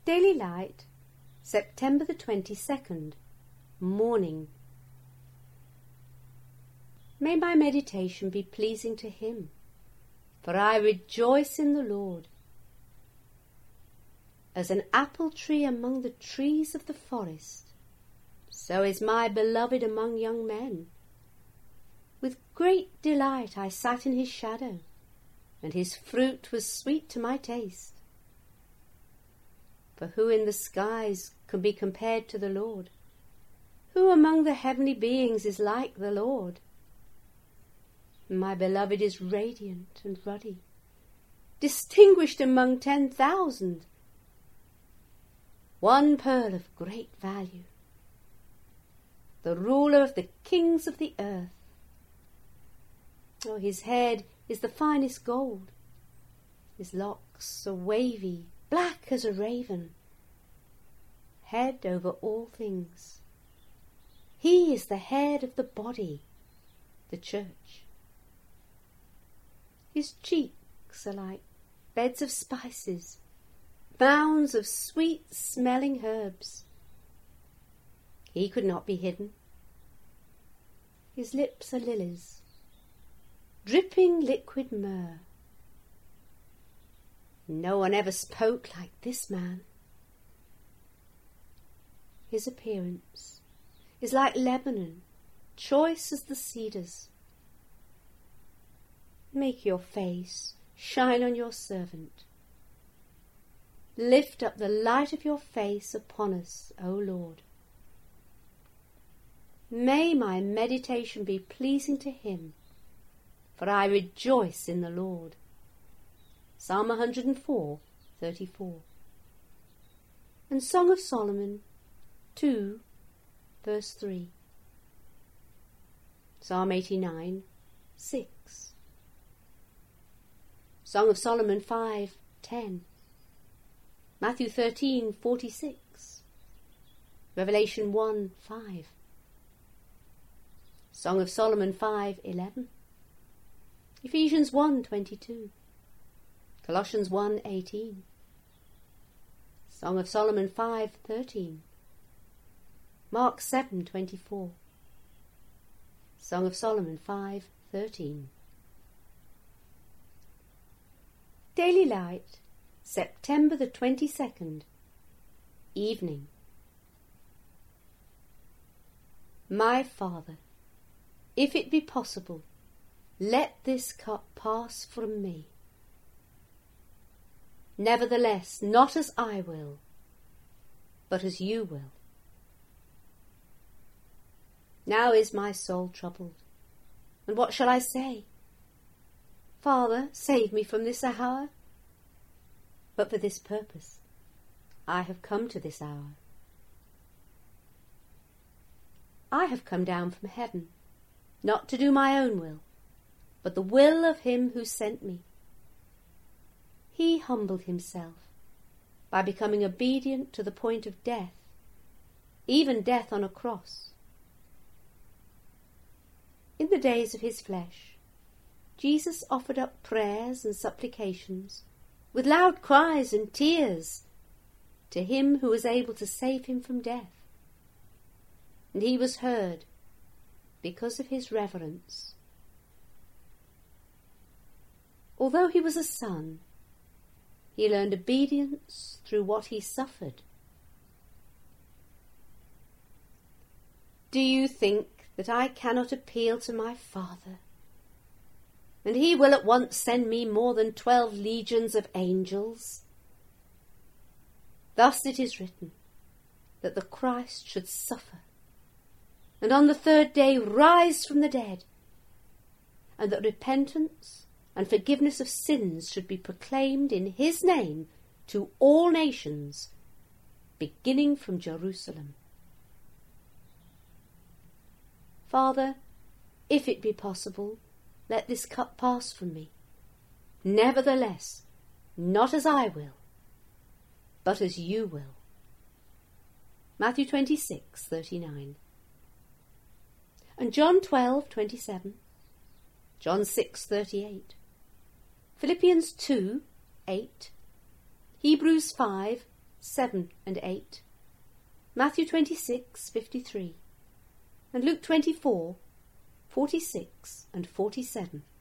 Daily Light, September the 22nd, Morning. May my meditation be pleasing to him, for I rejoice in the Lord. As an apple tree among the trees of the forest, so is my beloved among young men. With great delight I sat in his shadow, and his fruit was sweet to my taste. For who in the skies can be compared to the Lord? Who among the heavenly beings is like the Lord? My beloved is radiant and ruddy, distinguished among 10,000, one pearl of great value, the ruler of the kings of the earth. Oh, his head is the finest gold, his locks are wavy, black as a raven, head over all things. He is the head of the body, the church. His cheeks are like beds of spices, mounds of sweet-smelling herbs. He could not be hidden. His lips are lilies, dripping liquid myrrh. No one ever spoke like this man. His appearance is like Lebanon, choice as the cedars. Make your face shine on your servant. Lift up the light of your face upon us, O Lord. May my meditation be pleasing to him, for I rejoice in the Lord. Psalm 104:34. And Song of Solomon 2, verse 3. Psalm 89:6. Song of Solomon 5:10. Matthew 13:46. Revelation 1:5. Song of Solomon 5:11. Ephesians 1:22. Colossians 1:18. Song of Solomon 5:13. Mark 7:24. Song of Solomon 5:13. Daily Light, September the 22nd, Evening. My Father, if it be possible, let this cup pass from me. Nevertheless, not as I will, but as you will. Now is my soul troubled, and what shall I say? Father, save me from this hour. But for this purpose I have come to this hour. I have come down from heaven, not to do my own will, but the will of him who sent me. He humbled himself by becoming obedient to the point of death, even death on a cross. In the days of his flesh, Jesus offered up prayers and supplications with loud cries and tears to him who was able to save him from death. And he was heard because of his reverence. Although he was a son, he learned obedience through what he suffered. Do you think that I cannot appeal to my Father, and he will at once send me more than 12 legions of angels? Thus it is written, that the Christ should suffer, and on the 3rd day rise from the dead, and that repentance and forgiveness of sins should be proclaimed in his name to all nations, beginning from Jerusalem. Father, if it be possible, let this cup pass from me. Nevertheless, not as I will, but as you will. Matthew 26:39. And John 12:27, John 6:38, Philippians 2:8, Hebrews 5, 7 and 8, Matthew 26, 53, and Luke 24, 46 and 47.